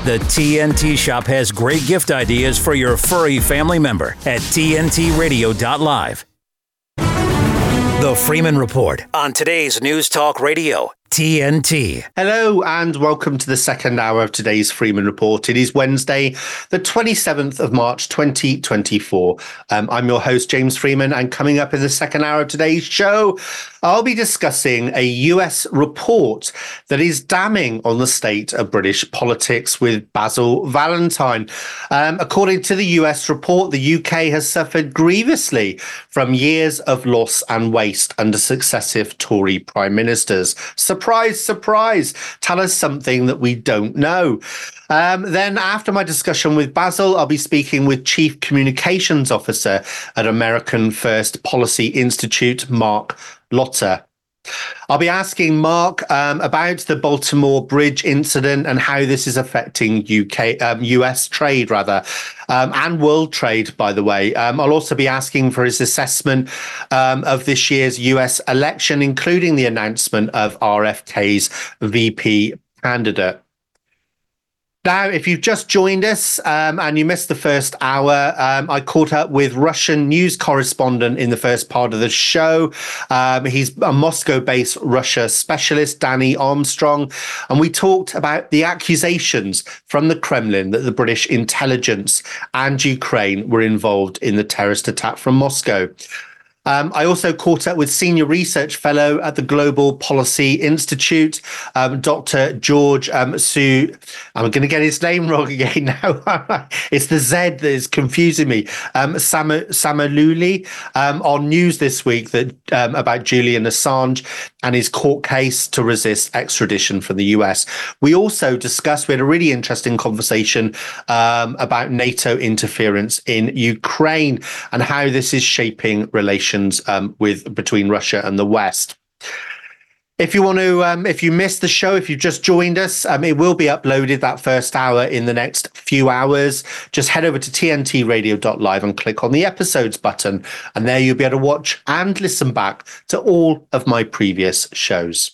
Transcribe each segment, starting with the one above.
The TNT Shop has great gift ideas for your furry family member at tntradio.live. The Freeman Report on today's News Talk Radio, TNT. Hello and welcome to the second hour of today's Freeman Report. It is Wednesday, the 27th of March, 2024. I'm your host, James Freeman, and coming up in the second hour of today's show, I'll be discussing a US report that is damning on the state of British politics with Basil Valentine. According to the US report, the UK has suffered grievously from years of loss and waste under successive Tory prime ministers. Surprise, surprise. Tell us something that we don't know. Then after my discussion with Basil, I'll be speaking with Chief Communications Officer at American First Policy Institute, Mark Lotter. I'll be asking Mark about the Baltimore Bridge incident and how this is affecting US trade, and world trade, by the way. I'll also be asking for his assessment of this year's US election, including the announcement of RFK's VP candidate. Now, if you've just joined us and you missed the first hour, I caught up with Russian news correspondent in the first part of the show. He's a Moscow-based Russia specialist, Danny Armstrong, and we talked about the accusations from the Kremlin that the British intelligence and Ukraine were involved in the terrorist attack from Moscow. I also caught up with Senior Research Fellow at the Global Policy Institute, Dr. George Su. I'm going to get his name wrong again now. It's the Z that is confusing me. Samalouli, on news this week that about Julian Assange and his court case to resist extradition from the US. We also discussed, we had a really interesting conversation about NATO interference in Ukraine and how this is shaping relations between Russia and the West. If you want to, if you missed the show, if you've just joined us, it will be uploaded that first hour in the next few hours. Just head over to tntradio.live and click on the episodes button, and there you'll be able to watch and listen back to all of my previous shows.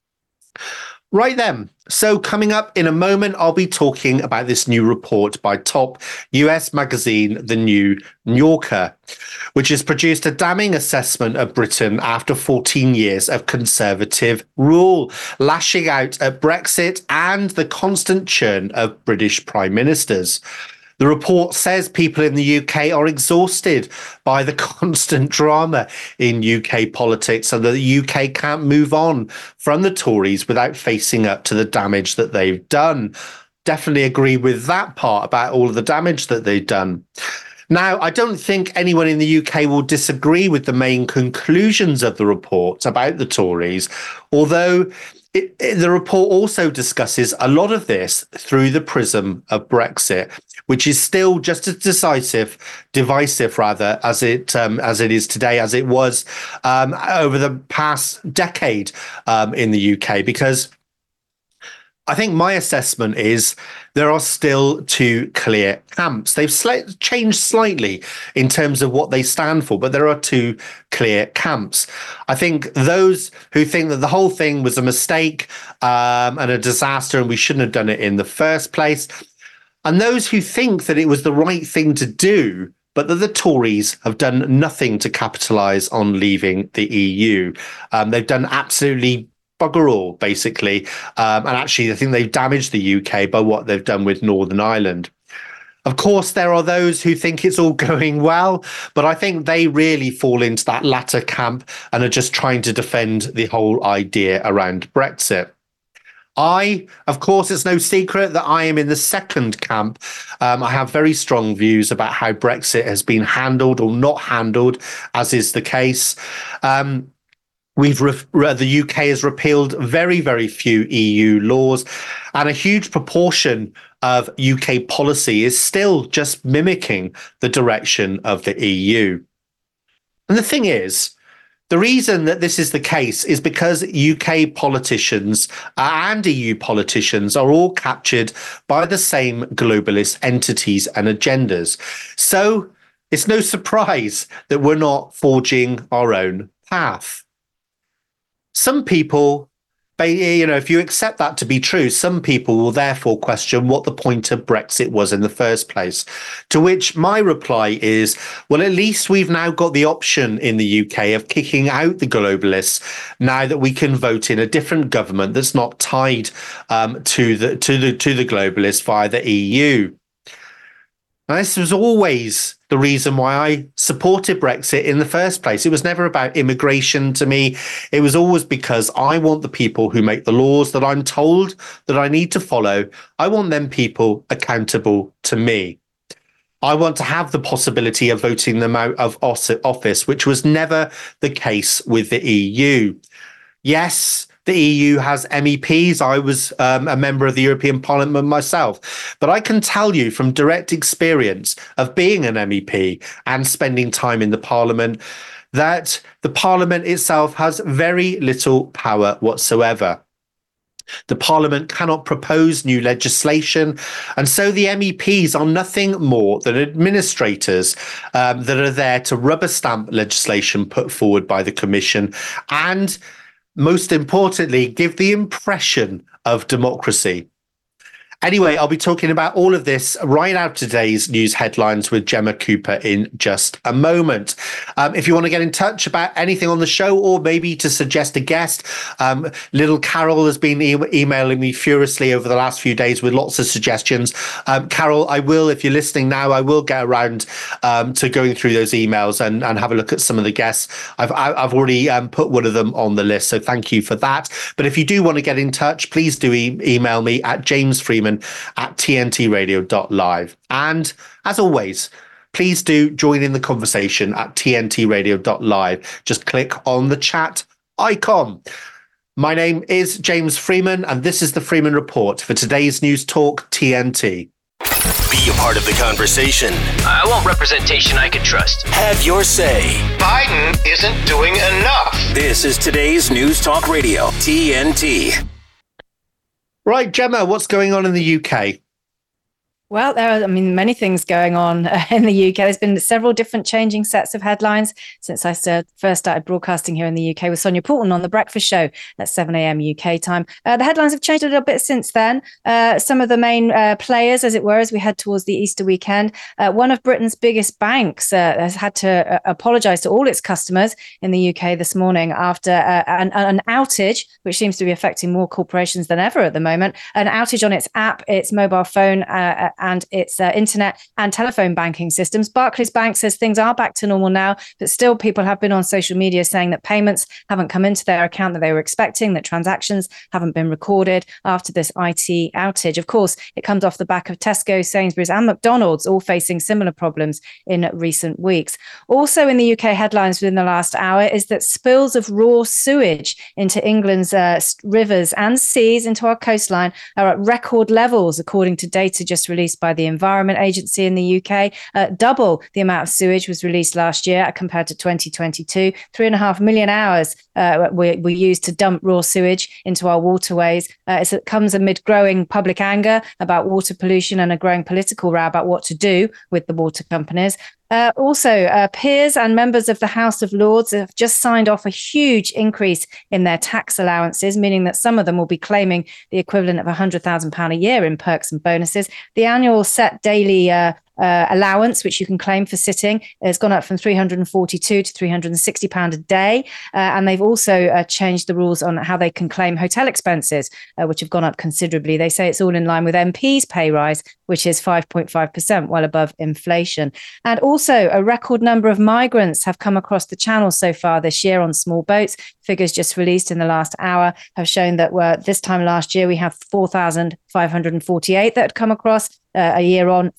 Right then, so coming up in a moment, I'll be talking about this new report by top US magazine, The New Yorker, which has produced a damning assessment of Britain after 14 years of Conservative rule, lashing out at Brexit and the constant churn of British prime ministers. The report says people in the UK are exhausted by the constant drama in UK politics and that the UK can't move on from the Tories without facing up to the damage that they've done. Definitely agree with that part about all of the damage that they've done. Now, I don't think anyone in the UK will disagree with the main conclusions of the report about the Tories, although the report also discusses a lot of this through the prism of Brexit, which is still just as divisive as it is today, as it was over the past decade in the UK, because I think my assessment is there are still two clear camps. They've changed slightly in terms of what they stand for, but there are two clear camps. I think those who think that the whole thing was a mistake and a disaster and we shouldn't have done it in the first place, and those who think that it was the right thing to do, but that the Tories have done nothing to capitalise on leaving the EU. They've done absolutely bugger all, basically. And actually, I think they've damaged the UK by what they've done with Northern Ireland. Of course, there are those who think it's all going well, but I think they really fall into that latter camp and are just trying to defend the whole idea around Brexit. Of course, it's no secret that I am in the second camp. I have very strong views about how Brexit has been handled or not handled, as is the case. The UK has repealed very, very few EU laws, and a huge proportion of UK policy is still just mimicking the direction of the EU. And the thing is, the reason that this is the case is because UK politicians and EU politicians are all captured by the same globalist entities and agendas. So it's no surprise that we're not forging our own path. Some people But, if you accept that to be true, some people will therefore question what the point of Brexit was in the first place. To which my reply is, well, at least we've now got the option in the UK of kicking out the globalists now that we can vote in a different government that's not tied to the globalists via the EU. Now, this was always the reason why I supported Brexit in the first place. It was never about immigration to me. It was always because I want the people who make the laws that I'm told that I need to follow, I want them people accountable to me. I want to have the possibility of voting them out of office, which was never the case with the EU. Yes, the EU has MEPs. I was a member of the European Parliament myself. But I can tell you from direct experience of being an MEP and spending time in the Parliament that the Parliament itself has very little power whatsoever. The Parliament cannot propose new legislation. And so the MEPs are nothing more than administrators that are there to rubber stamp legislation put forward by the Commission and, most importantly, give the impression of democracy. Anyway, I'll be talking about all of this right out of today's news headlines with Gemma Cooper in just a moment. If you want to get in touch about anything on the show or maybe to suggest a guest, little Carol has been emailing me furiously over the last few days with lots of suggestions. Carol, if you're listening now, I will get around to going through those emails and have a look at some of the guests. I've already put one of them on the list, so thank you for that. But if you do want to get in touch, please do email me at jamesfreeman@tntradio.live. And as always, please do join in the conversation at tntradio.live. Just click on the chat icon. My name is James Freeman, and this is the Freeman Report for today's News Talk TNT. Be a part of the conversation. I want representation I can trust. Have your say. Biden isn't doing enough. This is today's News Talk Radio, TNT. Right, Gemma, what's going on in the UK? Well, there are, many things going on in the UK. There's been several different changing sets of headlines since I first started broadcasting here in the UK with Sonia Poulton on The Breakfast Show at 7 a.m. UK time. The headlines have changed a little bit since then. Some of the main players, as it were, as we head towards the Easter weekend. One of Britain's biggest banks has had to apologise to all its customers in the UK this morning after an outage, which seems to be affecting more corporations than ever at the moment. An outage on its app, its mobile phone, and its internet and telephone banking systems. Barclays Bank says things are back to normal now, but still people have been on social media saying that payments haven't come into their account that they were expecting, that transactions haven't been recorded after this IT outage. Of course, it comes off the back of Tesco, Sainsbury's and McDonald's all facing similar problems in recent weeks. Also in the UK headlines within the last hour is that spills of raw sewage into England's rivers and seas into our coastline are at record levels, according to data just released by the Environment Agency in the UK. Double the amount of sewage was released last year compared to 2022. 3.5 million hours were used to dump raw sewage into our waterways. It comes amid growing public anger about water pollution and a growing political row about what to do with the water companies. Peers and members of the House of Lords have just signed off a huge increase in their tax allowances, meaning that some of them will be claiming the equivalent of £100,000 a year in perks and bonuses. The annual set daily allowance, which you can claim for sitting, has gone up from £342 to £360 a day. And they've also changed the rules on how they can claim hotel expenses, which have gone up considerably. They say it's all in line with MP's pay rise, which is 5.5%, well above inflation. And also a record number of migrants have come across the channel so far this year on small boats. Figures just released in the last hour have shown that this time last year we have 4,548 that had come across. A year on,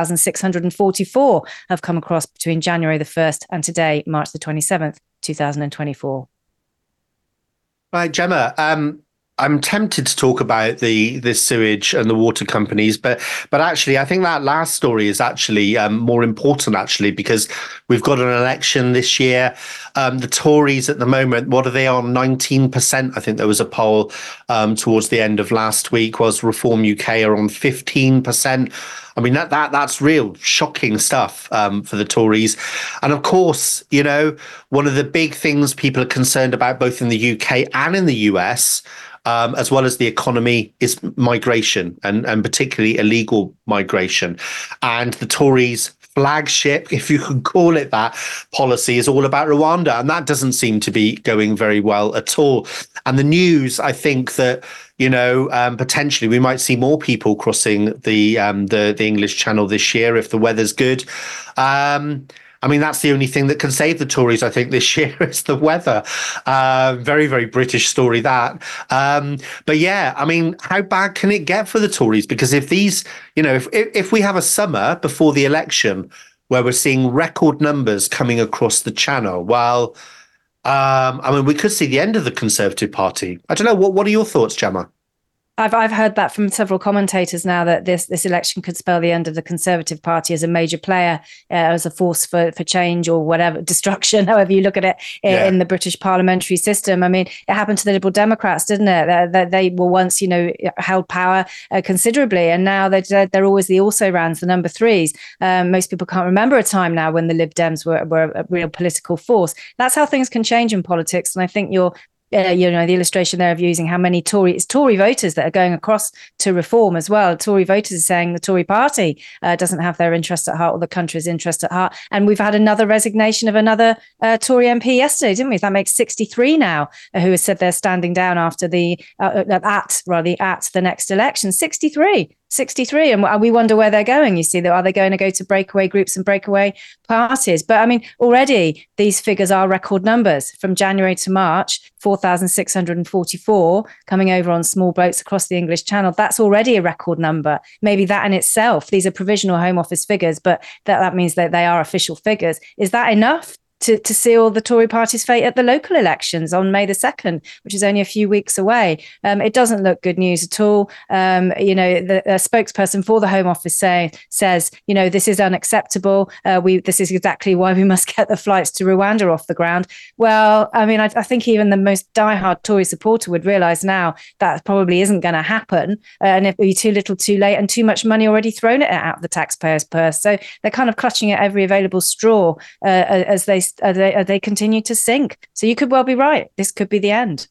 4,644 have come across between January the 1st and today, March the 27th, 2024. Right, Gemma, I'm tempted to talk about this sewage and the water companies, but actually, I think that last story is actually more important, actually, because we've got an election this year. The Tories at the moment, what are they on? 19%. I think there was a poll towards the end of last week. Was Reform UK are on 15%. I mean, that's real shocking stuff for the Tories. And of course, one of the big things people are concerned about both in the UK and in the US as well as the economy, is migration, and particularly illegal migration. And the Tories' flagship, if you can call it that, policy is all about Rwanda, and that doesn't seem to be going very well at all. And the news, I think that potentially we might see more people crossing the English Channel this year if the weather's good. I mean, that's the only thing that can save the Tories, I think, this year is the weather. Very, very British story, that. But yeah, I mean, how bad can it get for the Tories? Because if these, if we have a summer before the election where we're seeing record numbers coming across the Channel, well, I mean, we could see the end of the Conservative Party. I don't know. What are your thoughts, Gemma? I've heard that from several commentators now, that this election could spell the end of the Conservative Party as a major player, as a force for change or whatever, destruction, however you look at it, in the British parliamentary system. I mean, it happened to the Liberal Democrats, didn't it? They were once, held power considerably, and now they're always the also-rans, the number threes. Most people can't remember a time now when the Lib Dems were a real political force. That's how things can change in politics, and I think the illustration there of using how many Tory voters that are going across to reform as well. Tory voters are saying the Tory party doesn't have their interest at heart, or the country's interest at heart. And we've had another resignation of another Tory MP yesterday, didn't we? That makes 63 now who has said they're standing down after at the next election. 63, and we wonder where they're going. You see, are they going to go to breakaway groups and breakaway parties? But I mean, already these figures are record numbers. From January to March, 4,644 coming over on small boats across the English Channel. That's already a record number. Maybe that in itself, these are provisional Home Office figures, but that means that they are official figures. Is that enough to seal the Tory party's fate at the local elections on May the 2nd, which is only a few weeks away? It doesn't look good news at all. The spokesperson for the Home Office says, this is unacceptable. This is exactly why we must get the flights to Rwanda off the ground. Well, I mean, I think even the most diehard Tory supporter would realise now that probably isn't going to happen, and it'd be too little too late, and too much money already thrown out of the taxpayers' purse. So they're kind of clutching at every available straw as they continue to sink. So you could well be right. This could be the end.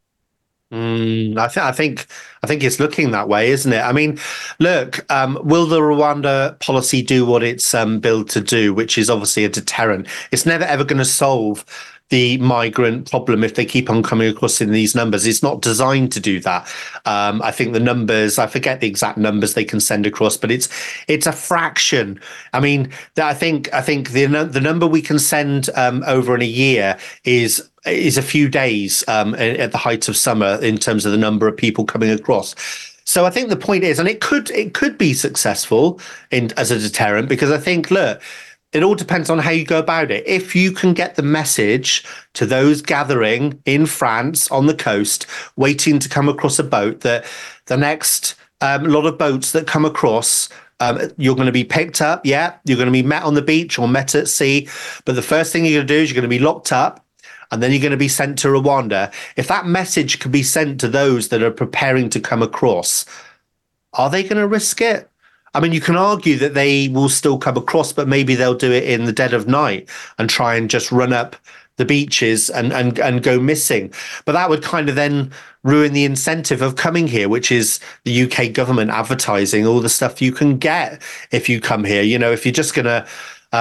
I think it's looking that way, isn't it? I mean, look, will the Rwanda policy do what it's billed to do, which is obviously a deterrent? It's never ever going to solve the migrant problem if they keep on coming across in these numbers. It's not designed to do that. I think the numbers, I forget the exact numbers they can send across, but it's a fraction. I mean, I think the number we can send over in a year is a few days at the height of summer in terms of the number of people coming across. So I think the point is, and it could be successful as a deterrent, because I think, look, it all depends on how you go about it. If you can get the message to those gathering in France on the coast, waiting to come across a boat, that the next lot of boats that come across, you're going to be picked up. Yeah, you're going to be met on the beach or met at sea. But the first thing you're going to do is you're going to be locked up, and then you're going to be sent to Rwanda. If that message can be sent to those that are preparing to come across, are they going to risk it? I mean, you can argue that they will still come across, but maybe they'll do it in the dead of night and try and just run up the beaches and go missing. But that would kind of then ruin the incentive of coming here, which is the UK government advertising all the stuff you can get if you come here. If you're just going to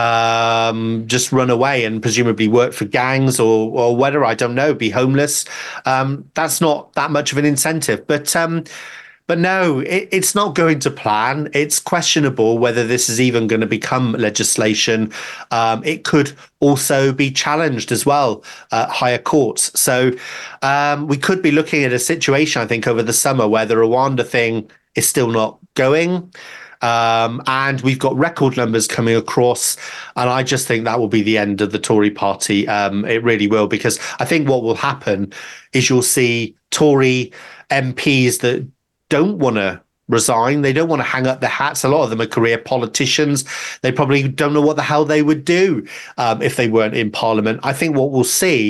just run away and presumably work for gangs or whatever, I don't know, be homeless, that's not that much of an incentive. But no, it's not going to plan. It's questionable whether this is even going to become legislation. It could also be challenged as well at higher courts. So we could be looking at a situation, I think, over the summer where the Rwanda thing is still not going. And we've got record numbers coming across. And I just think that will be the end of the Tory party. It really will, because I think what will happen is you'll see Tory MPs that don't want to resign. They don't want to hang up their hats. A lot of them are career politicians. They probably don't know what the hell they would do if they weren't in Parliament. I think what we'll see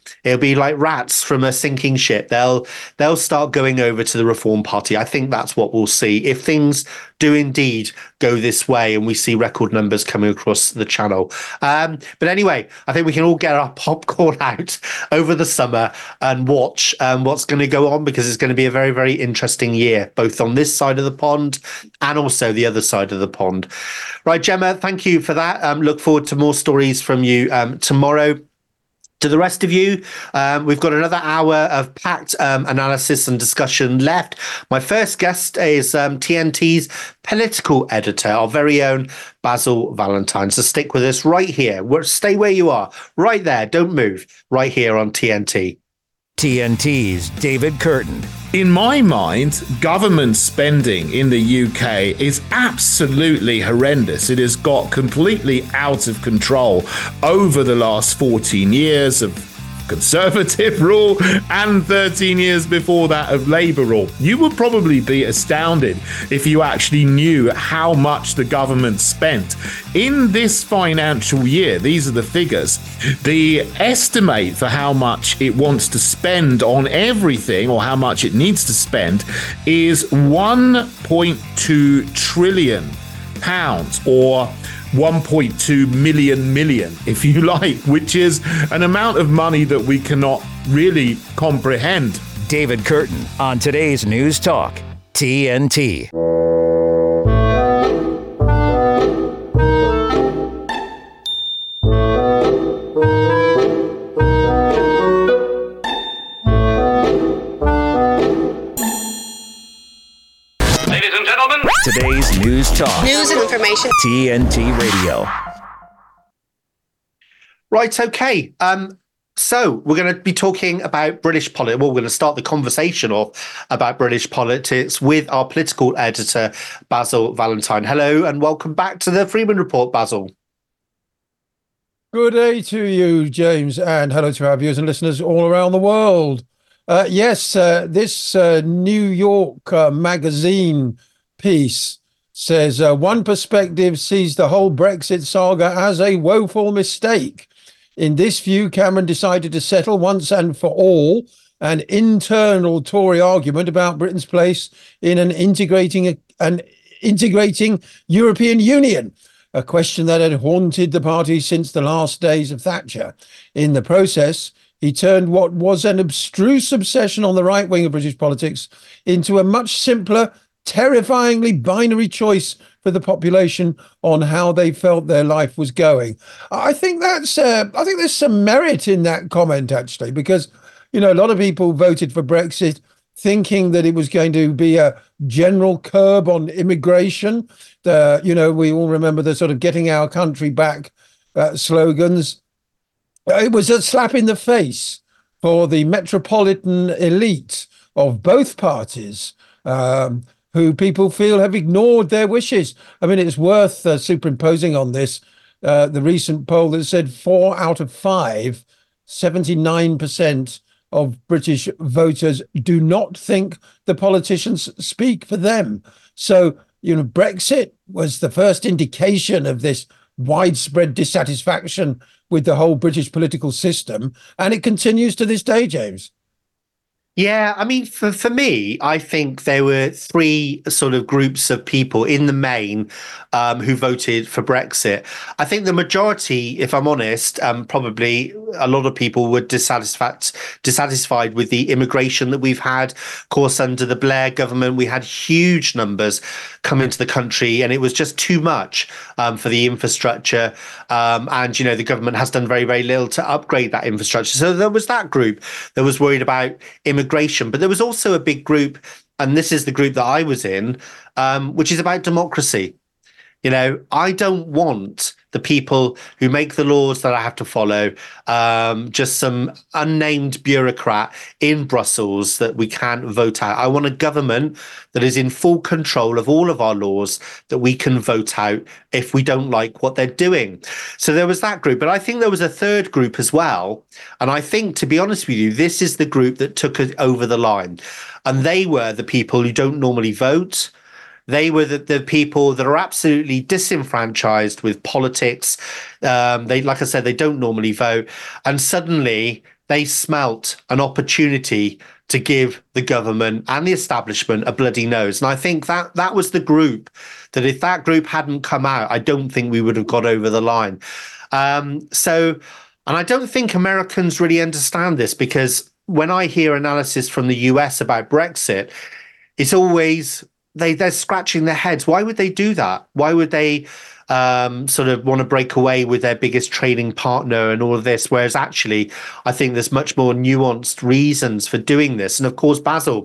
It'll be like rats from a sinking ship. They'll start going over to the Reform Party. I think that's what we'll see if things do indeed go this way and we see record numbers coming across the channel. But anyway, I think we can all get our popcorn out over the summer and watch what's going to go on, because it's going to be a very, very interesting year, both on this side of the pond and also the other side of the pond. Right, Gemma, thank you for that. Look forward to more stories from you tomorrow. To the rest of you, we've got another hour of packed analysis and discussion left. My first guest is TNT's political editor, our very own Basil Valentine. So stick with us right here. Stay where you are, right there. Don't move. Right here on TNT. TNT's David Curtin. In my mind, government spending in the UK is absolutely horrendous. It has got completely out of control over the last 14 years of Conservative rule and 13 years before that of Labour rule. You would probably be astounded if you actually knew how much the government spent in this financial year. These are the figures. The estimate for how much it wants to spend on everything, or how much it needs to spend, is £1.2 trillion, or 1.2 million, if you like, which is an amount of money that we cannot really comprehend. David Curtin on today's News Talk, TNT. Today's News Talk. News and information. TNT Radio. Right, okay. So we're going to be talking about British politics. Well, we're going to start the conversation off about British politics with our political editor, Basil Valentine. Hello and welcome back to the Freeman Report, Basil. Good day to you, James, and hello to our viewers and listeners all around the world. This New York magazine piece says one perspective sees the whole Brexit saga as a woeful mistake. In this view, Cameron decided to settle once and for all an internal Tory argument about Britain's place in an integrating European Union, a question that had haunted the party since the last days of Thatcher. In the process, he turned what was an abstruse obsession on the right wing of British politics into a much simpler, terrifyingly binary choice for the population on how they felt their life was going. I think there's some merit in that comment, actually, because, a lot of people voted for Brexit thinking that it was going to be a general curb on immigration. We all remember the sort of getting our country back slogans. It was a slap in the face for the metropolitan elite of both parties, who people feel have ignored their wishes. I mean, it's worth superimposing on this the recent poll that said 4 out of 5, 79% of British voters do not think the politicians speak for them. So, Brexit was the first indication of this widespread dissatisfaction with the whole British political system, and it continues to this day, James. Yeah, I mean, for me, I think there were three sort of groups of people in the main who voted for Brexit. I think the majority, if I'm honest, probably a lot of people were dissatisfied with the immigration that we've had. Of course, under the Blair government, we had huge numbers come into the country, and it was just too much for the infrastructure. And, the government has done very, very little to upgrade that infrastructure. So there was that group that was worried about immigration. But there was also a big group, and this is the group that I was in, which is about democracy. I don't want the people who make the laws that I have to follow, just some unnamed bureaucrat in Brussels that we can't vote out. I want a government that is in full control of all of our laws that we can vote out if we don't like what they're doing. So there was that group. But I think there was a third group as well. And I think, to be honest with you, this is the group that took it over the line. And they were the people who don't normally vote. They were the people that are absolutely disenfranchised with politics. Like I said, they don't normally vote. And suddenly they smelt an opportunity to give the government and the establishment a bloody nose. And I think that was the group that, if that group hadn't come out, I don't think we would have got over the line. And I don't think Americans really understand this, because when I hear analysis from the US about Brexit, it's always they're scratching their heads. Why would they do that? Why would they sort of want to break away with their biggest trading partner and all of this? Whereas actually, I think there's much more nuanced reasons for doing this. And of course, Basil,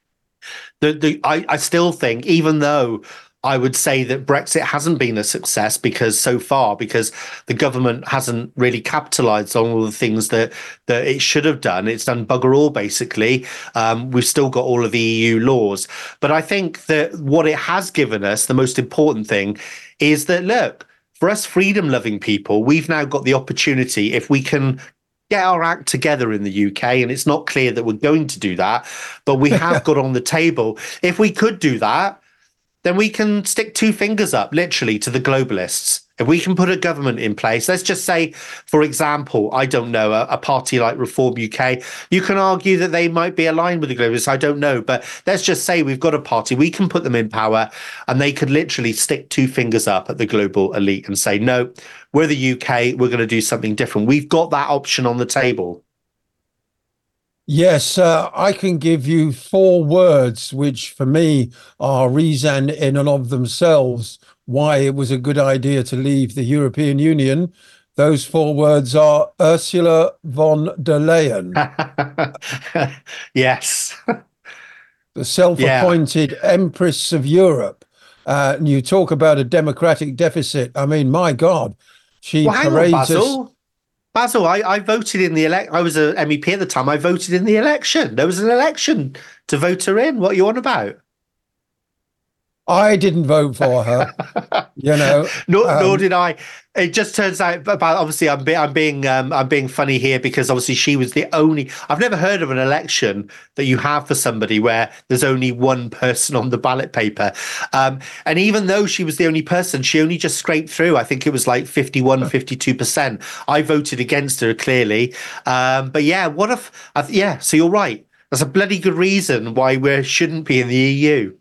I still think, even though I would say that Brexit hasn't been a success because the government hasn't really capitalized on all the things that it should have done. It's done bugger all, basically. We've still got all of the EU laws. But I think that what it has given us, the most important thing, is that, look, for us freedom-loving people, we've now got the opportunity, if we can get our act together in the UK, and it's not clear that we're going to do that, but we have got on the table, if we could do that, then we can stick two fingers up, literally, to the globalists. If we can put a government in place, let's just say, for example, I don't know, a party like Reform UK, you can argue that they might be aligned with the globalists, I don't know, but let's just say we've got a party, we can put them in power, and they could literally stick two fingers up at the global elite and say, no, we're the UK, we're going to do something different. We've got that option on the table. Yes, I can give you 4 words, which for me are reason in and of themselves why it was a good idea to leave the European Union. Those 4 words are Ursula von der Leyen. Yes. The self-appointed Empress of Europe. And you talk about a democratic deficit. I mean, my God, she parades us. Basil, I voted in the election. I was an MEP at the time. I voted in the election. There was an election to vote her in. What are you on about? I didn't vote for her, you know. Nor did I. It just turns out, but obviously, I'm being funny here, because obviously she was the only. I've never heard of an election that you have for somebody where there's only one person on the ballot paper, and even though she was the only person, she only just scraped through. I think it was like 52%. I voted against her, clearly, but yeah, what if? Yeah, so you're right. That's a bloody good reason why we shouldn't be in the EU.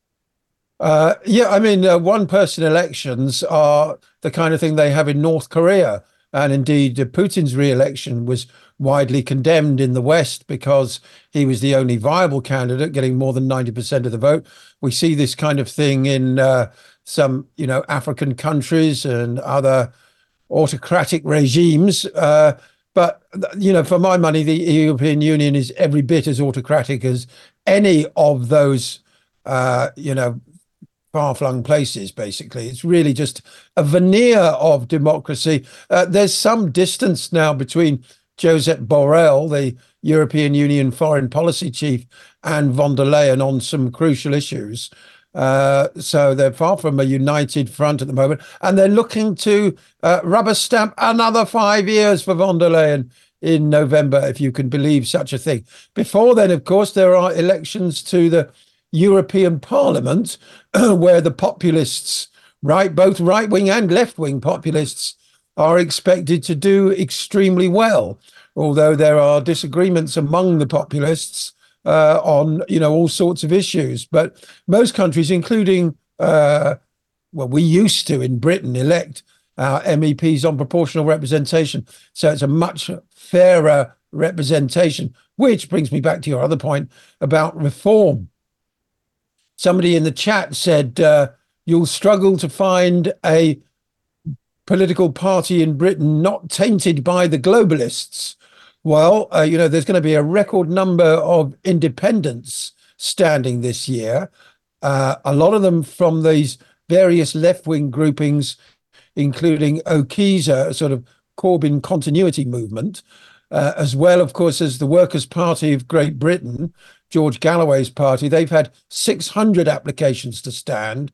I mean, one-person elections are the kind of thing they have in North Korea. And indeed, Putin's re-election was widely condemned in the West because he was the only viable candidate, getting more than 90% of the vote. We see this kind of thing in some, African countries and other autocratic regimes. But, for my money, the European Union is every bit as autocratic as any of those, far-flung places, basically. It's really just a veneer of democracy. There's some distance now between Josep Borrell, the European Union foreign policy chief, and von der Leyen on some crucial issues. So they're far from a united front at the moment. And they're looking to rubber stamp another 5 years for von der Leyen in November, if you can believe such a thing. Before then, of course, there are elections to the European Parliament, where the populists, both right-wing and left-wing populists, are expected to do extremely well, although there are disagreements among the populists on, all sorts of issues. But most countries, including, we used to in Britain elect our MEPs on proportional representation. So it's a much fairer representation, which brings me back to your other point about reform. Somebody in the chat said, you'll struggle to find a political party in Britain not tainted by the globalists. Well, there's going to be a record number of independents standing this year. A lot of them from these various left-wing groupings, including OKISA, a sort of Corbyn continuity movement, as well, of course, as the Workers' Party of Great Britain, George Galloway's party. They've had 600 applications to stand.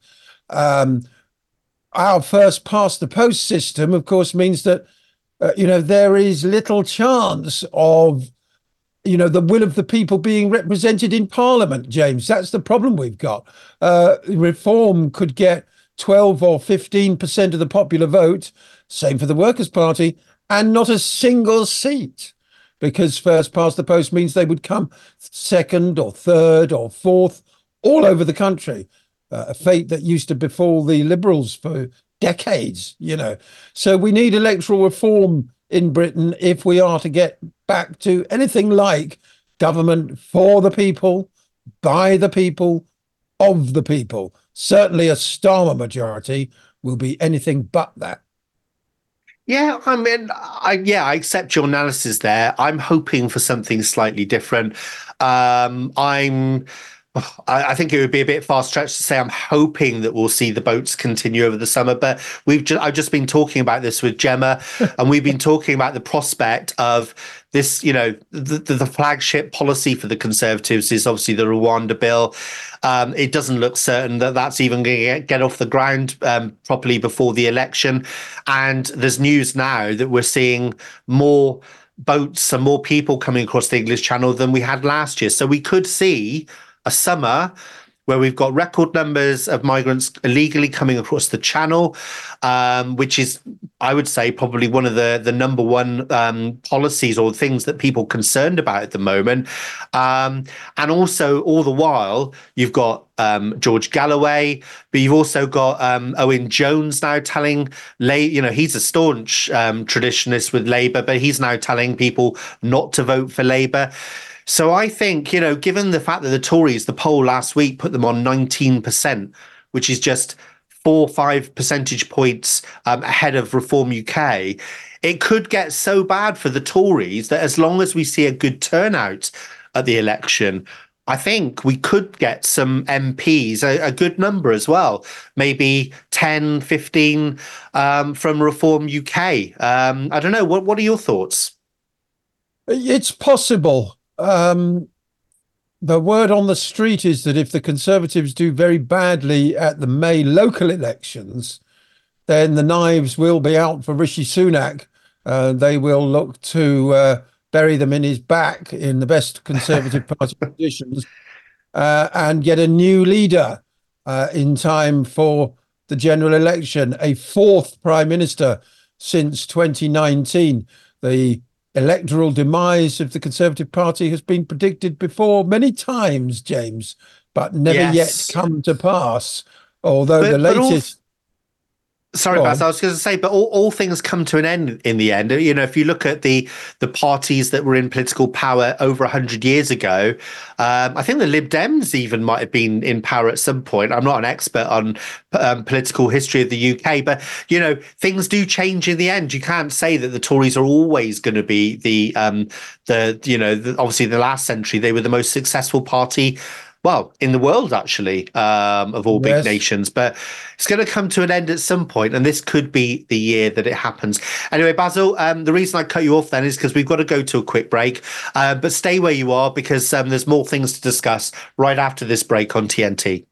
Our first past the post system, of course, means that, there is little chance of, the will of the people being represented in Parliament, James. That's the problem we've got. Reform could get 12 or 15% of the popular vote, same for the Workers' Party, and not a single seat, because first past the post means they would come second or third or fourth all over the country, a fate that used to befall the Liberals for decades, So we need electoral reform in Britain if we are to get back to anything like government for the people, by the people, of the people. Certainly a Starmer majority will be anything but that. Yeah, I mean, I accept your analysis there. I'm hoping for something slightly different. I think it would be a bit far-stretched to say I'm hoping that we'll see the boats continue over the summer, but I've just been talking about this with Gemma, and we've been talking about the prospect of this, the flagship policy for the Conservatives is obviously the Rwanda bill. It doesn't look certain that that's even going to get off the ground properly before the election. And there's news now that we're seeing more boats and more people coming across the English Channel than we had last year. So we could see a summer where we've got record numbers of migrants illegally coming across the Channel, which is, I would say, probably one of the number one policies or things that people are concerned about at the moment. And also, all the while, you've got George Galloway, but you've also got Owen Jones now telling, he's a staunch traditionalist with Labour, but he's now telling people not to vote for Labour. So I think, given the fact that the Tories, the poll last week put them on 19%, which is just 4 or 5 percentage points ahead of Reform UK, it could get so bad for the Tories that as long as we see a good turnout at the election, I think we could get some MPs, a good number as well, maybe 10, 15 from Reform UK. I don't know. What are your thoughts? It's possible. The word on the street is that if the Conservatives do very badly at the May local elections, then the knives will be out for Rishi Sunak. They will look to bury them in his back in the best Conservative Party positions and get a new leader in time for the general election, a fourth Prime Minister since 2019. The electoral demise of the Conservative Party has been predicted before many times, James, but never yet come to pass. Although the latest... Sorry, Baz, I was going to say, but all things come to an end in the end. If you look at the parties that were in political power over 100 years ago, I think the Lib Dems even might have been in power at some point. I'm not an expert on political history of the UK, but, things do change in the end. You can't say that the Tories are always going to be obviously the last century, they were the most successful party in the world, actually, of all big nations. But it's going to come to an end at some point, and this could be the year that it happens. Anyway, Basil, the reason I cut you off then is because we've got to go to a quick break. But stay where you are, because there's more things to discuss right after this break on TNT.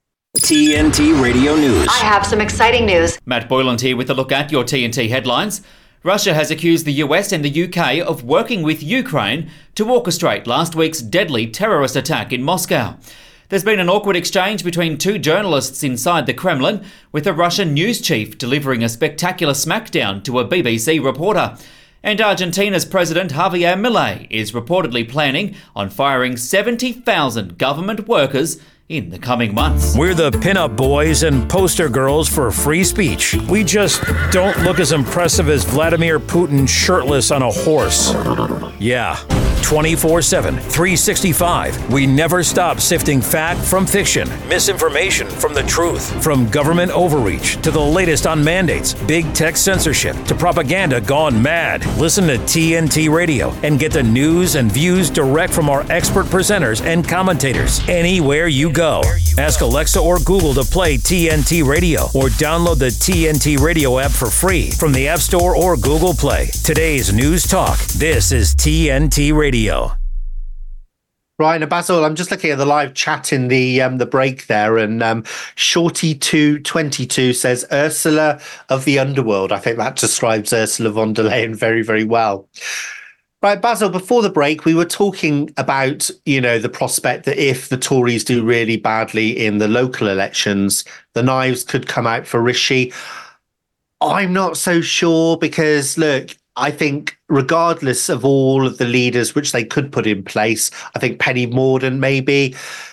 TNT Radio News. I have some exciting news. Matt Boyland here with a look at your TNT headlines. Russia has accused the US and the UK of working with Ukraine to orchestrate last week's deadly terrorist attack in Moscow. There's been an awkward exchange between two journalists inside the Kremlin, with a Russian news chief delivering a spectacular smackdown to a BBC reporter. And Argentina's President Javier Milei is reportedly planning on firing 70,000 government workers in the coming months. We're the pinup boys and poster girls for free speech. We just don't look as impressive as Vladimir Putin shirtless on a horse. Yeah. 24/7, 365. We never stop sifting fact from fiction, misinformation from the truth, from government overreach to the latest on mandates, big tech censorship to propaganda gone mad. Listen to TNT Radio and get the news and views direct from our expert presenters and commentators anywhere you go. Ask Alexa or Google to play TNT Radio or download the TNT Radio app for free from the App Store or Google Play. Today's News Talk. This is TNT Radio. Right, now Basil, I'm just looking at the live chat in the break there, and Shorty222 says Ursula of the Underworld. I think that describes Ursula von der Leyen very, very well. Right, Basil, before the break, we were talking about, the prospect that if the Tories do really badly in the local elections, the knives could come out for Rishi. I'm not so sure because, look, I think regardless of all of the leaders which they could put in place, I think Penny Mordaunt maybe,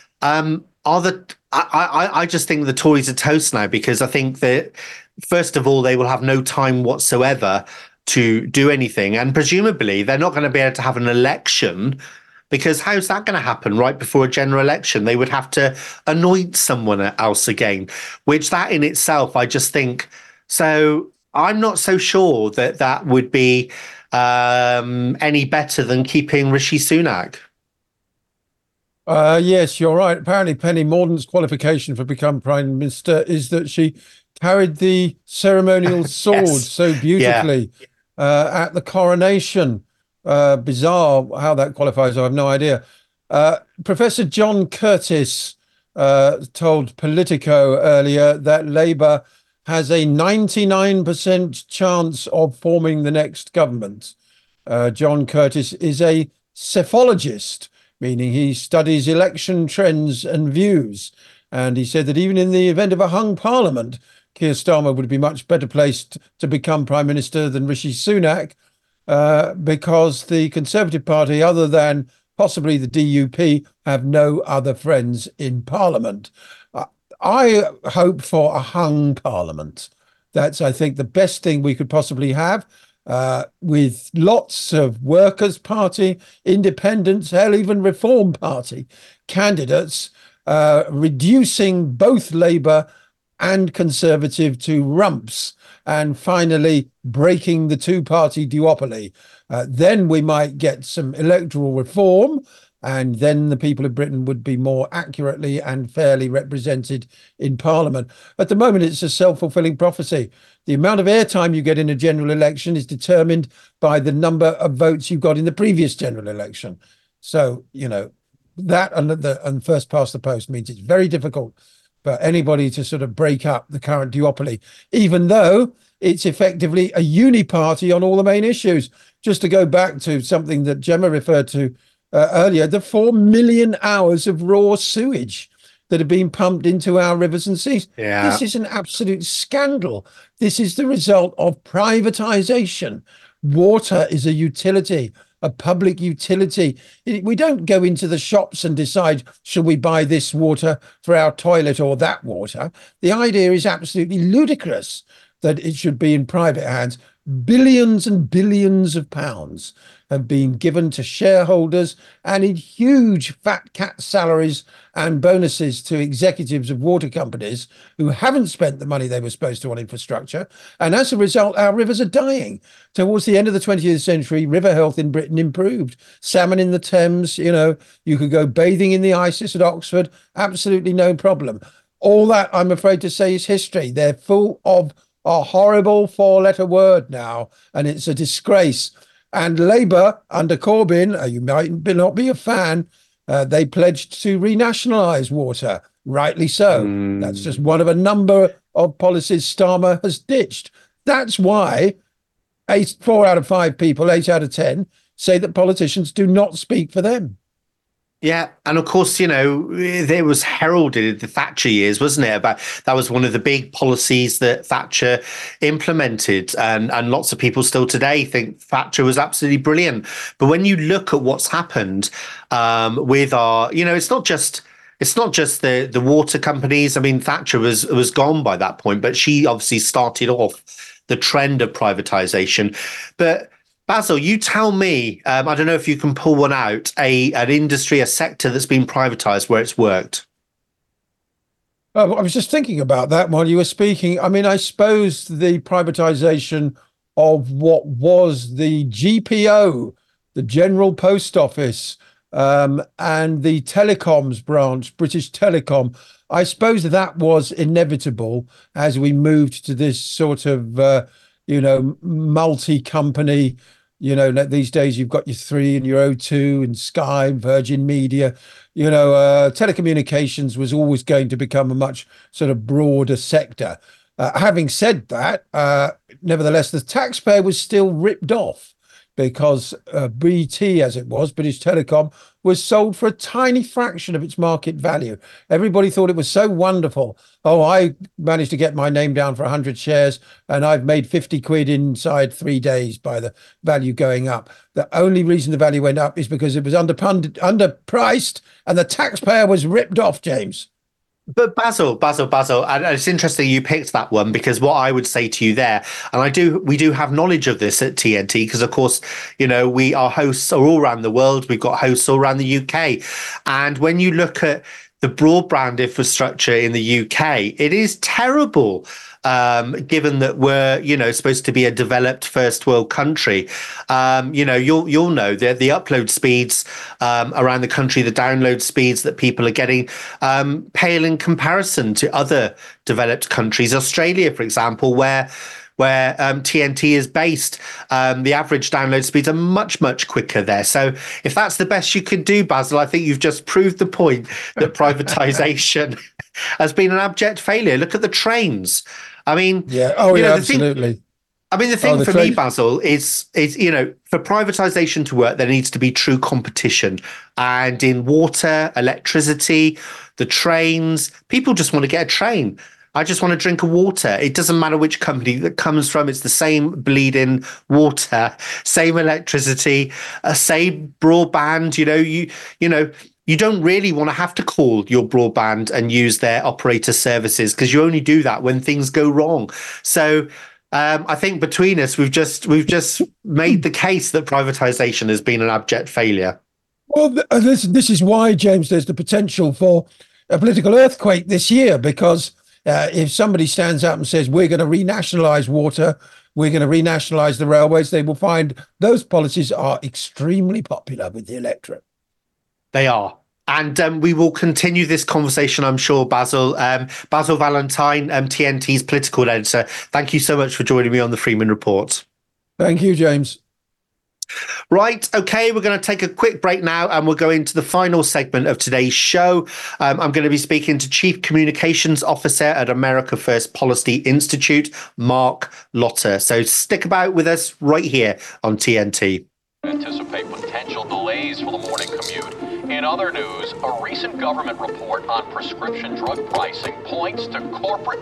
I just think the Tories are toast now, because I think that, first of all, they will have no time whatsoever to do anything. And presumably they're not going to be able to have an election, because how's that going to happen right before a general election? They would have to anoint someone else again, which that in itself, I just think, so I'm not so sure that that would be any better than keeping Rishi Sunak. Yes, you're right. Apparently, Penny Mordaunt's qualification for become Prime Minister is that she carried the ceremonial sword so beautifully at the coronation. Bizarre how that qualifies. I have no idea. Professor John Curtis told Politico earlier that Labour has a 99% chance of forming the next government. John Curtis is a psephologist, meaning he studies election trends and views. And he said that even in the event of a hung parliament, Keir Starmer would be much better placed to become Prime Minister than Rishi Sunak, because the Conservative Party, other than possibly the DUP, have no other friends in Parliament. I hope for a hung Parliament. That's, I think, the best thing we could possibly have, with lots of Workers' Party, Independents, hell, even Reform Party candidates, reducing both Labour and Conservative to rumps, and finally breaking the two-party duopoly. Then we might get some electoral reform, and then the people of Britain would be more accurately and fairly represented in Parliament. At the moment, it's a self-fulfilling prophecy. The amount of airtime you get in a general election is determined by the number of votes you got in the previous general election. So, you know, that and first past the post means it's very difficult for anybody to sort of break up the current duopoly, even though it's effectively a uniparty on all the main issues. Just to go back to something that Gemma referred to earlier, the 4 million hours of raw sewage that have been pumped into our rivers and seas. Yeah. This is an absolute scandal. This is the result of privatization. Water is a utility, a public utility. We don't go into the shops and decide, should we buy this water for our toilet or that water? The idea is absolutely ludicrous that it should be in private hands. Billions and billions of pounds have been given to shareholders, and in huge fat cat salaries and bonuses to executives of water companies who haven't spent the money they were supposed to on infrastructure. And as a result, our rivers are dying. Towards the end of the 20th century, river health in Britain improved. Salmon in the Thames, you know, you could go bathing in the Isis at Oxford, absolutely no problem. All that, I'm afraid to say, is history. They're full of a horrible four-letter word now, and it's a disgrace. And Labour, under Corbyn, you might not be a fan, they pledged to renationalise water, rightly so. That's just one of a number of policies Starmer has ditched. That's why 4 out of 5 people, 8 out of 10, say that politicians do not speak for them. Yeah, and of course, you know, there was heralded the Thatcher years, wasn't it? About that was one of the big policies that Thatcher implemented, and lots of people still today think Thatcher was absolutely brilliant. But when you look at what's happened with our, you know, it's not just the water companies. I mean, Thatcher was gone by that point, but she obviously started off the trend of privatization. But Basil, you tell me, I don't know if you can pull one out, an industry, a sector that's been privatized where it's worked. I was just thinking about that while you were speaking. I mean, I suppose the privatization of what was the GPO, the General Post Office, and the telecoms branch, British Telecom, I suppose that was inevitable as we moved to this sort of multi-company, these days you've got your Three and your O2 and Sky, Virgin Media, telecommunications was always going to become a much sort of broader sector. Having said that, nevertheless, the taxpayer was still ripped off. because BT, as it was, British Telecom, was sold for a tiny fraction of its market value. Everybody thought it was so wonderful. Oh, I managed to get my name down for 100 shares and I've made 50 quid inside 3 days by the value going up. The only reason the value went up is because it was underpriced and the taxpayer was ripped off, James. But Basil, and it's interesting you picked that one, because what I would say to you there, and we do have knowledge of this at TNT, because of course, our hosts are all around the world. We've got hosts all around the UK. And when you look at the broadband infrastructure in the UK, it is terrible. Given that we're, supposed to be a developed first world country, you'll know that the upload speeds around the country, the download speeds that people are getting, pale in comparison to other developed countries. Australia, for example, where TNT is based, the average download speeds are much, much quicker there. So if that's the best you could do, Basil, I think you've just proved the point that privatization has been an abject failure. Look at the trains. I mean, absolutely. The thing for me, Basil, is for privatization to work, there needs to be true competition. And in water, electricity, the trains, people just want to get a train. I just want to drink a water. It doesn't matter which company that comes from. It's the same bleeding water, same electricity, same broadband. You don't really want to have to call your broadband and use their operator services, because you only do that when things go wrong. So I think between us, we've just made the case that privatization has been an abject failure. Well, this is why, James, there's the potential for a political earthquake this year, because if somebody stands up and says, we're going to renationalize water, we're going to renationalize the railways, they will find those policies are extremely popular with the electorate. They are. And we will continue this conversation, I'm sure, Basil. Basil Valentine, TNT's political editor, thank you so much for joining me on the Freeman Report. Thank you, James. Right. OK, we're going to take a quick break now and we'll go into the final segment of today's show. I'm going to be speaking to Chief Communications Officer at America First Policy Institute, Mark Lotter. So stick about with us right here on TNT. Anticipate potential delays for the morning commute. In other news, a recent government report on prescription drug pricing points to corporate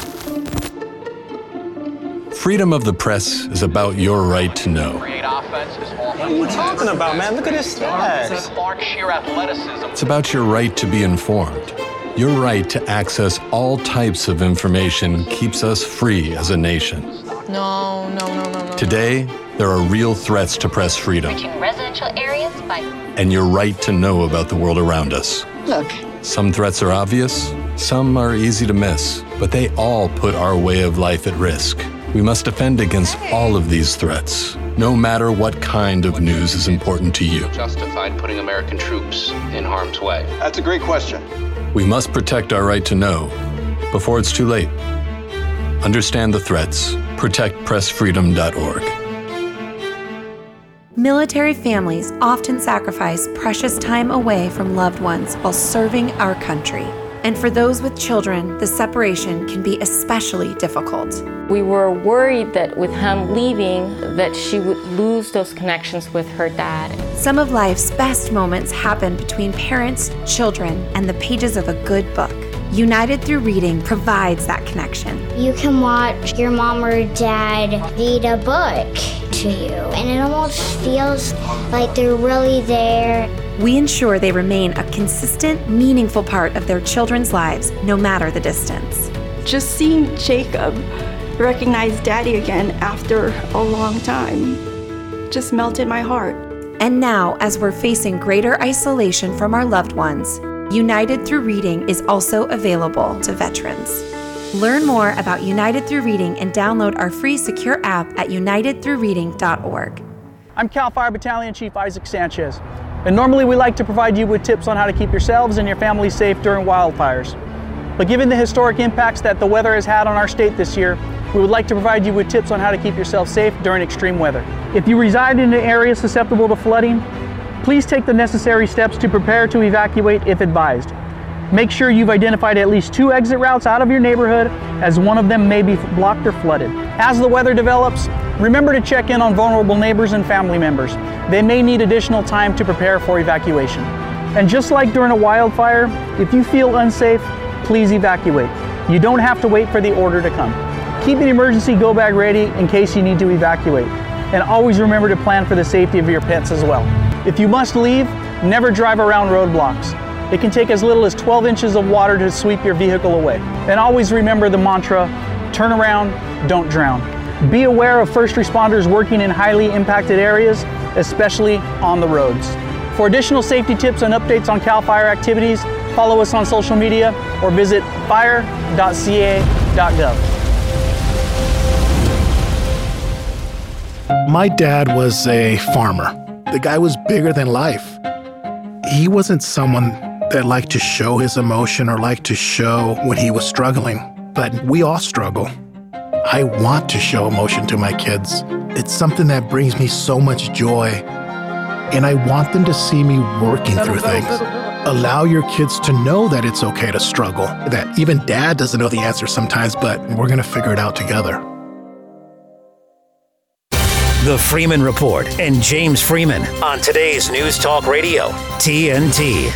Freedom of the press is about your right to know. What are you talking about, man? Look at his stats. It's about your right to be informed. Your right to access all types of information keeps us free as a nation. No. Today, there are real threats to press freedom. Reaching residential areas by... And your right to know about the world around us. Look. Some threats are obvious, some are easy to miss, but they all put our way of life at risk. We must defend against all of these threats, no matter what kind of news is important to you. Justified putting American troops in harm's way? That's a great question. We must protect our right to know before it's too late. Understand the threats. ProtectPressFreedom.org. Military families often sacrifice precious time away from loved ones while serving our country. And for those with children, the separation can be especially difficult. We were worried that with him leaving, that she would lose those connections with her dad. Some of life's best moments happen between parents, children, and the pages of a good book. United Through Reading provides that connection. You can watch your mom or dad read a book to you, and it almost feels like they're really there. We ensure they remain a consistent, meaningful part of their children's lives, no matter the distance. Just seeing Jacob recognize Daddy again after a long time just melted my heart. And now, as we're facing greater isolation from our loved ones, United Through Reading is also available to veterans. Learn more about United Through Reading and download our free secure app at unitedthroughreading.org. I'm CAL FIRE Battalion Chief Isaac Sanchez, and normally we like to provide you with tips on how to keep yourselves and your family safe during wildfires. But given the historic impacts that the weather has had on our state this year, we would like to provide you with tips on how to keep yourself safe during extreme weather. If you reside in an area susceptible to flooding, please take the necessary steps to prepare to evacuate if advised. Make sure you've identified at least 2 exit routes out of your neighborhood, as one of them may be blocked or flooded. As the weather develops, Remember to check in on vulnerable neighbors and family members. They may need additional time to prepare for evacuation. And just like during a wildfire, if you feel unsafe, please evacuate. You don't have to wait for the order to come. Keep an emergency go bag ready in case you need to evacuate. And always remember to plan for the safety of your pets as well. If you must leave, never drive around roadblocks. It can take as little as 12 inches of water to sweep your vehicle away. And always remember the mantra, turn around, don't drown. Be aware of first responders working in highly impacted areas, especially on the roads. For additional safety tips and updates on CAL FIRE activities, follow us on social media or visit fire.ca.gov. My dad was a farmer. The guy was bigger than life. He wasn't someone that liked to show his emotion or liked to show when he was struggling, but we all struggle. I want to show emotion to my kids. It's something that brings me so much joy, and I want them to see me working through things. Allow your kids to know that it's okay to struggle, that even dad doesn't know the answer sometimes, but we're going to figure it out together. The Freeman Report and James Freeman on today's News Talk Radio, TNT.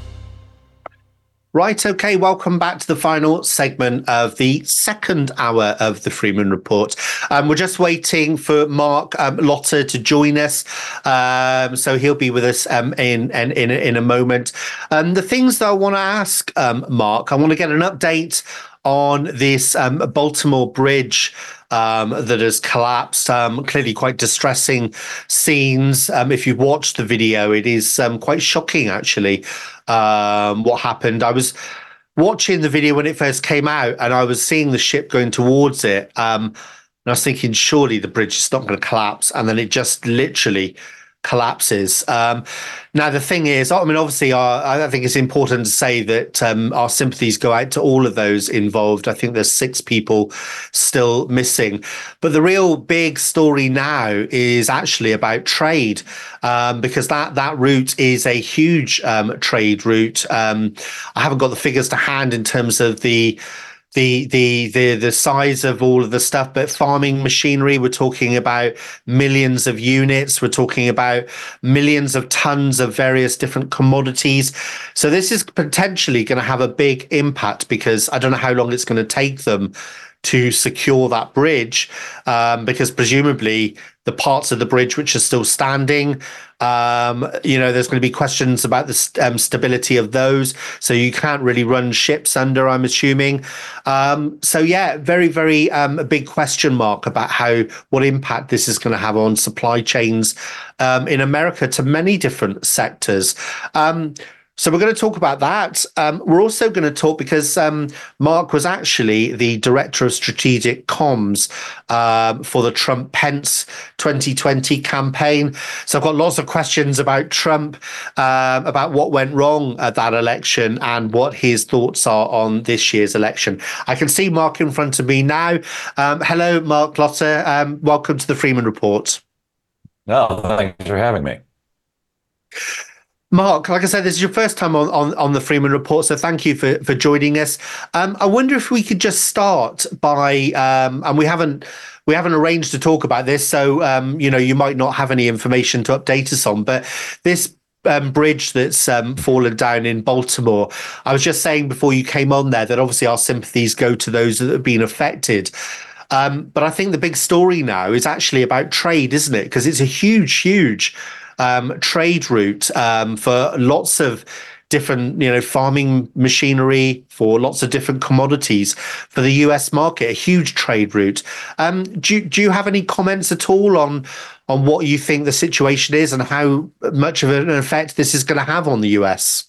Right, okay, welcome back to the final segment of the second hour of the Freeman Report. We're just waiting for Mark Lotter to join us, so he'll be with us in a moment. The things that I want to ask Mark, I want to get an update on this Baltimore bridge that has collapsed. Clearly quite distressing scenes. If you've watched the video, it is quite shocking, actually, what happened. I was watching the video when it first came out, and I was seeing the ship going towards it. And I was thinking, surely the bridge is not going to collapse. And then it just literally collapses. Now, the thing is, I mean, obviously, I think it's important to say that our sympathies go out to all of those involved. I think there's 6 people still missing. But the real big story now is actually about trade, because that route is a huge trade route. I haven't got the figures to hand in terms of the size of all of the stuff, but farming machinery, we're talking about millions of units, we're talking about millions of tons of various different commodities. So this is potentially going to have a big impact, because I don't know how long it's going to take them to secure that bridge, because presumably the parts of the bridge which are still standing, there's going to be questions about the stability of those. So you can't really run ships under, I'm assuming. Very, very a big question mark about what impact this is going to have on supply chains in America to many different sectors. So we're going to talk about that. We're also going to talk, because Mark was actually the director of strategic comms for the Trump-Pence 2020 campaign. So I've got lots of questions about Trump, about what went wrong at that election and what his thoughts are on this year's election. I can see Mark in front of me now. Hello, Mark Lotter. Welcome to the Freeman Report. No, thanks for having me. Mark, like I said, this is your first time on the Freeman Report, so thank you for joining us. I wonder if we could just start by, and we haven't arranged to talk about this, so you might not have any information to update us on, but this bridge that's fallen down in Baltimore. I was just saying before you came on there that obviously our sympathies go to those that have been affected. But I think the big story now is actually about trade, isn't it? Because it's a huge trade route for lots of different, farming machinery, for lots of different commodities for the US market, a huge trade route. Do you have any comments at all on what you think the situation is and how much of an effect this is going to have on the US?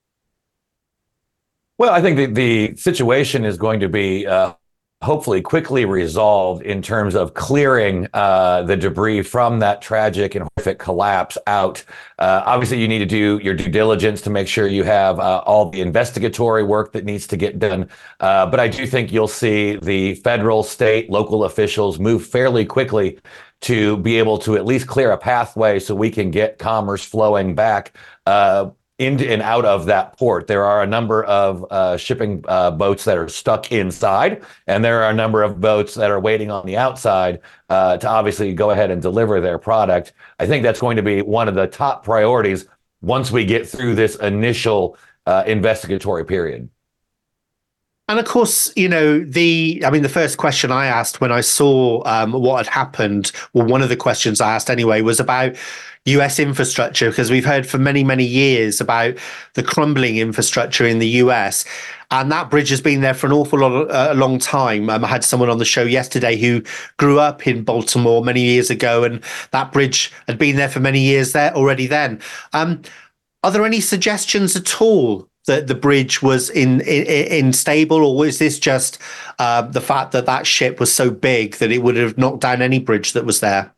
Well, I think the situation is going to be hopefully quickly resolved in terms of clearing the debris from that tragic and horrific collapse out. Obviously, you need to do your due diligence to make sure you have all the investigatory work that needs to get done. But I do think you'll see the federal, state, local officials move fairly quickly to be able to at least clear a pathway so we can get commerce flowing back into and out of that port. There are a number of shipping boats that are stuck inside, and there are a number of boats that are waiting on the outside to obviously go ahead and deliver their product. I think that's going to be one of the top priorities once we get through this initial investigatory period. And of course, the first question I asked when I saw what had happened, well, one of the questions I asked anyway, was about US infrastructure, because we've heard for many, many years about the crumbling infrastructure in the US. And that bridge has been there for an awful lot, a long time. I had someone on the show yesterday who grew up in Baltimore many years ago, and that bridge had been there for many years there already then. Are there any suggestions at all that the bridge was unstable, or was this just the fact that that ship was so big that it would have knocked down any bridge that was there?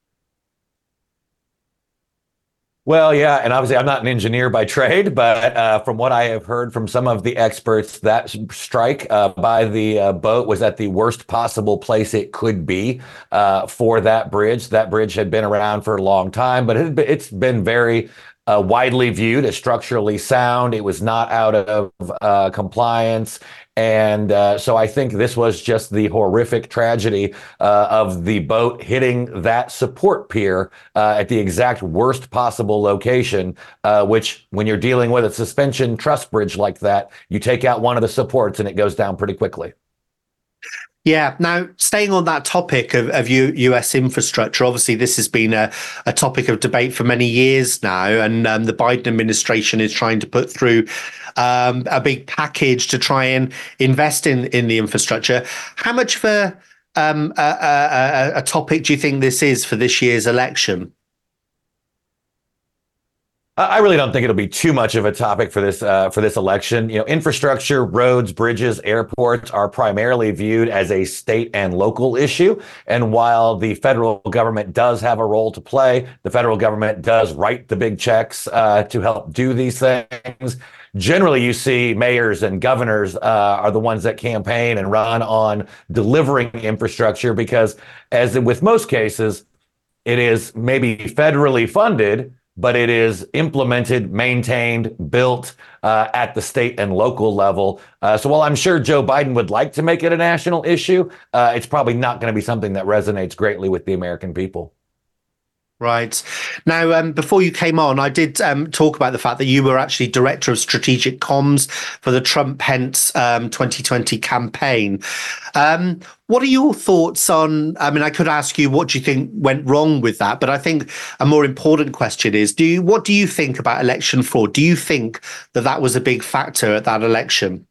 Well, yeah, and obviously I'm not an engineer by trade, but from what I have heard from some of the experts, that strike by the boat was at the worst possible place it could be for that bridge. That bridge had been around for a long time, but it's been very widely viewed as structurally sound. It was not out of compliance. And so I think this was just the horrific tragedy of the boat hitting that support pier at the exact worst possible location, which when you're dealing with a suspension truss bridge like that, you take out one of the supports and it goes down pretty quickly. Yeah. Now, staying on that topic of US infrastructure, obviously this has been a topic of debate for many years now, and the Biden administration is trying to put through a big package to try and invest in the infrastructure. How much of a topic do you think this is for this year's election? I really don't think it'll be too much of a topic for this election. Infrastructure, roads, bridges, airports are primarily viewed as a state and local issue. And while the federal government does have a role to play, the federal government does write the big checks to help do these things. Generally, you see mayors and governors are the ones that campaign and run on delivering infrastructure because, as with most cases, it is maybe federally funded, but it is implemented, maintained, built at the state and local level. So while I'm sure Joe Biden would like to make it a national issue, it's probably not going to be something that resonates greatly with the American people. Right. Now, before you came on, I did talk about the fact that you were actually Director of Strategic Comms for the Trump-Pence 2020 campaign. What are your thoughts on, I could ask you what do you think went wrong with that, but I think a more important question is, what do you think about election fraud? Do you think that was a big factor at that election?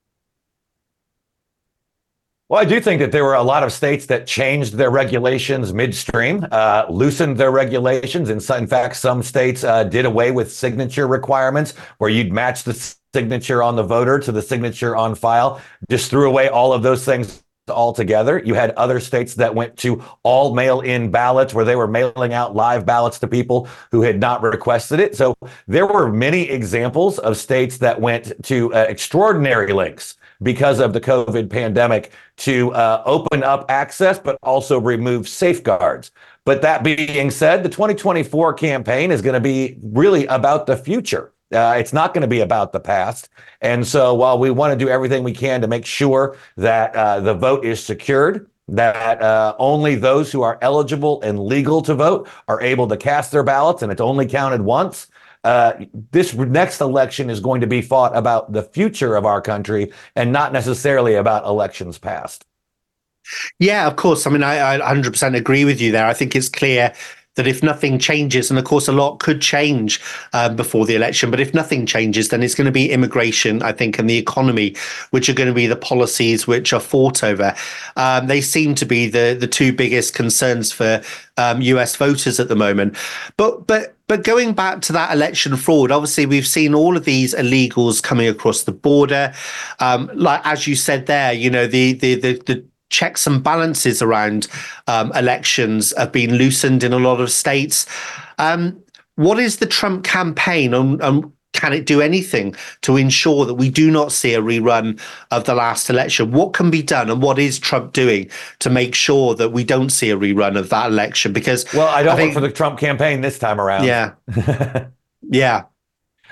Well, I do think that there were a lot of states that changed their regulations midstream, loosened their regulations. In fact, some states did away with signature requirements where you'd match the signature on the voter to the signature on file, just threw away all of those things altogether. You had other states that went to all mail-in ballots where they were mailing out live ballots to people who had not requested it. So there were many examples of states that went to extraordinary lengths because of the COVID pandemic to open up access, but also remove safeguards. But that being said, the 2024 campaign is going to be really about the future. It's not going to be about the past. And so while we want to do everything we can to make sure that the vote is secured, that only those who are eligible and legal to vote are able to cast their ballots, and it's only counted once, this next election is going to be fought about the future of our country and not necessarily about elections past. Yeah, of course. I 100% agree with you there. I think it's clear that if nothing changes, and of course a lot could change before the election, but if nothing changes, then it's going to be immigration, I think, and the economy, which are going to be the policies which are fought over. They seem to be the two biggest concerns for US voters at the moment. But going back to that election fraud, obviously we've seen all of these illegals coming across the border. Like as you said there, the checks and balances around elections have been loosened in a lot of states. What is the Trump campaign and can it do anything to ensure that we do not see a rerun of the last election? What can be done, and what is Trump doing to make sure that we don't see a rerun of that election? Because I don't vote for the Trump campaign this time around. Yeah. Yeah.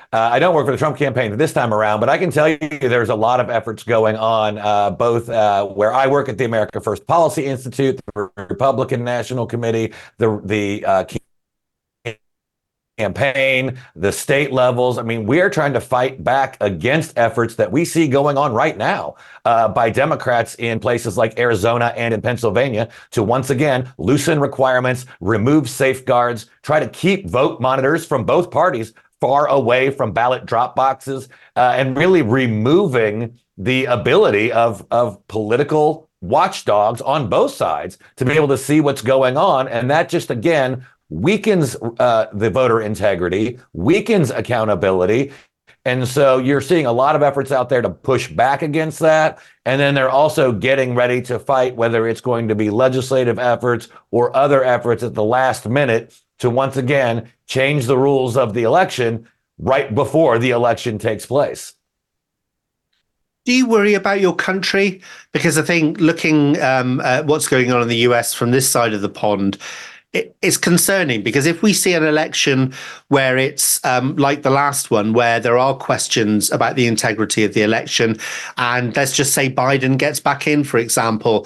I don't work for the Trump campaign this time around, but I can tell you there's a lot of efforts going on, both where I work at the America First Policy Institute, the Republican National Committee, the campaign, the state levels. I mean, we are trying to fight back against efforts that we see going on right now by Democrats in places like Arizona and in Pennsylvania to once again loosen requirements, remove safeguards, try to keep vote monitors from both parties far away from ballot drop boxes, and really removing the ability of political watchdogs on both sides to be able to see what's going on. And that just, again, weakens the voter integrity, weakens accountability. And so you're seeing a lot of efforts out there to push back against that. And then they're also getting ready to fight, whether it's going to be legislative efforts or other efforts at the last minute to once again change the rules of the election right before the election takes place. Do you worry about your country? Because I think looking at what's going on in the US from this side of the pond, it's concerning, because if we see an election where it's like the last one, where there are questions about the integrity of the election, and let's just say Biden gets back in, for example,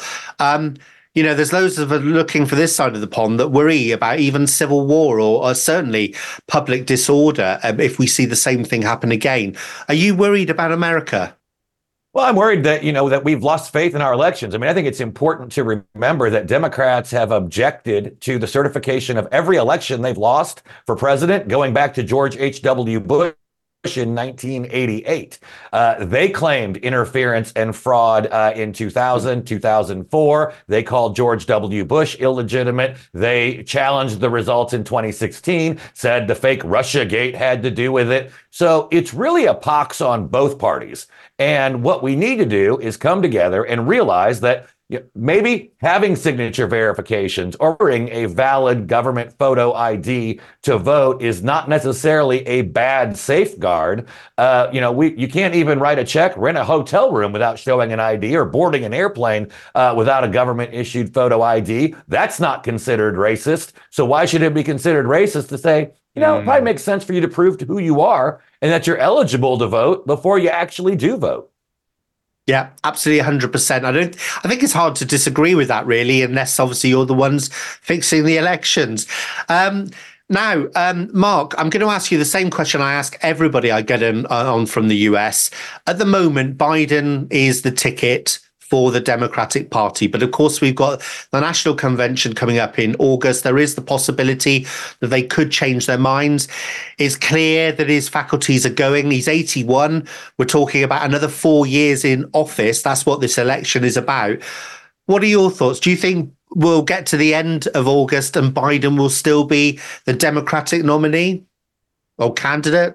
there's loads of us looking for this side of the pond that worry about even civil war or certainly public disorder if we see the same thing happen again. Are you worried about America? Well, I'm worried that, that we've lost faith in our elections. I mean, I think it's important to remember that Democrats have objected to the certification of every election they've lost for president, going back to George H.W. Bush in 1988. They claimed interference and fraud in 2000, 2004. They called George W. Bush illegitimate. They challenged the results in 2016, said the fake Russiagate had to do with it. So it's really a pox on both parties. And what we need to do is come together and realize that maybe having signature verifications or ordering a valid government photo ID to vote is not necessarily a bad safeguard. You can't even write a check, rent a hotel room without showing an ID, or boarding an airplane without a government issued photo ID. That's not considered racist. So why should it be considered racist to say, it probably makes sense for you to prove to who you are and that you're eligible to vote before you actually do vote? Yeah, absolutely, 100%. I think it's hard to disagree with that, really, unless obviously you're the ones fixing the elections. Now, Mark, I'm going to ask you the same question I ask everybody I get on from the US. At the moment, Biden is the ticket for the Democratic Party. But of course, we've got the National Convention coming up in August. There is the possibility that they could change their minds. It's clear that his faculties are going. He's 81. We're talking about another 4 years in office. That's what this election is about. What are your thoughts? Do you think we'll get to the end of August and Biden will still be the Democratic nominee or candidate?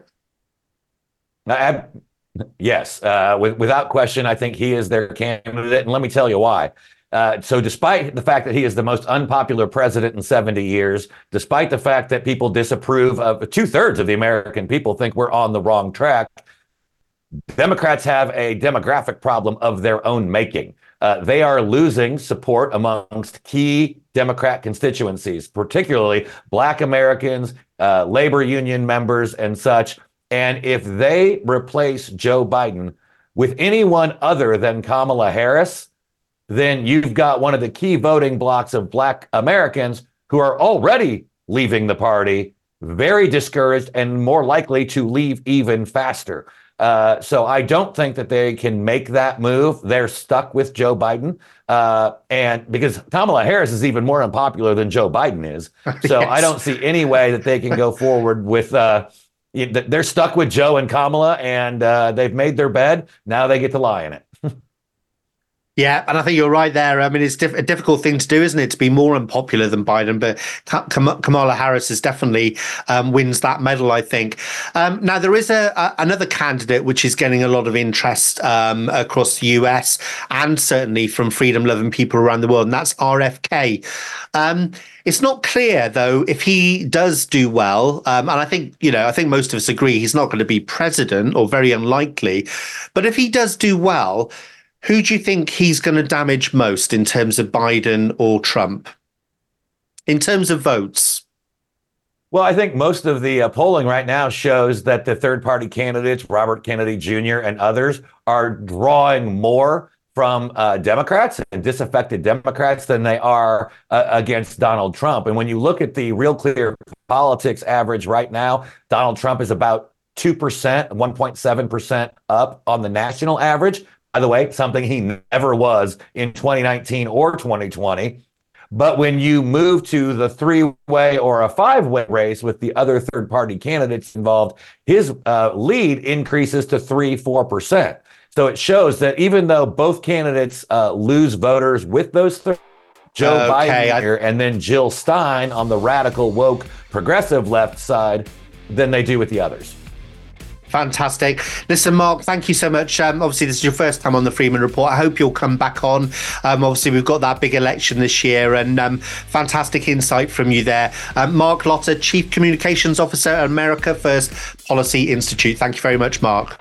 Yes, without question, I think he is their candidate. And let me tell you why. So despite the fact that he is the most unpopular president in 70 years, despite the fact that people disapprove of 2/3 of the American people think we're on the wrong track, Democrats have a demographic problem of their own making. They are losing support amongst key Democrat constituencies, particularly Black Americans, labor union members and such. And if they replace Joe Biden with anyone other than Kamala Harris, then you've got one of the key voting blocks of Black Americans who are already leaving the party, very discouraged and more likely to leave even faster. So I don't think that they can make that move. They're stuck with Joe Biden. And because Kamala Harris is even more unpopular than Joe Biden is. So yes. I don't see any way that they can go forward with they're stuck with Joe and Kamala, and they've made their bed. Now they get to lie in it. Yeah, and I think you're right there. I mean, it's a difficult thing to do, isn't it, to be more unpopular than Biden? But Kamala Harris is definitely wins that medal, I think. Now, there is another candidate which is getting a lot of interest across the US and certainly from freedom-loving people around the world, and that's RFK. It's not clear, though, if he does do well. And I think most of us agree he's not going to be president, or very unlikely. But if he does do well, who do you think he's going to damage most in terms of Biden or Trump? In terms of votes? Well, I think most of the polling right now shows that the third-party candidates, Robert Kennedy Jr. and others, are drawing more from Democrats and disaffected Democrats than they are against Donald Trump. And when you look at the Real Clear Politics average right now, Donald Trump is about 2%, 1.7% up on the national average. By the way, something he never was in 2019 or 2020. But when you move to the three-way or a five-way race with the other third-party candidates involved, his lead increases to 3-4%. So it shows that even though both candidates lose voters with those three, Joe Biden here and then Jill Stein on the radical, woke, progressive left side, than they do with the others. Fantastic. Listen, Mark, thank you so much. Obviously, this is your first time on the Freeman Report. I hope you'll come back on. Obviously, we've got that big election this year, and fantastic insight from you there. Mark Lotter, Chief Communications Officer at America First Policy Institute. Thank you very much, Mark.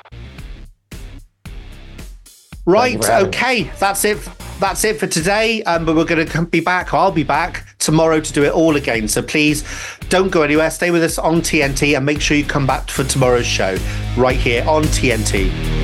Right, okay, that's it for today. But we're going to be back. I'll be back tomorrow to do it all again. So please don't go anywhere. Stay with us on TNT and make sure you come back for tomorrow's show right here on TNT.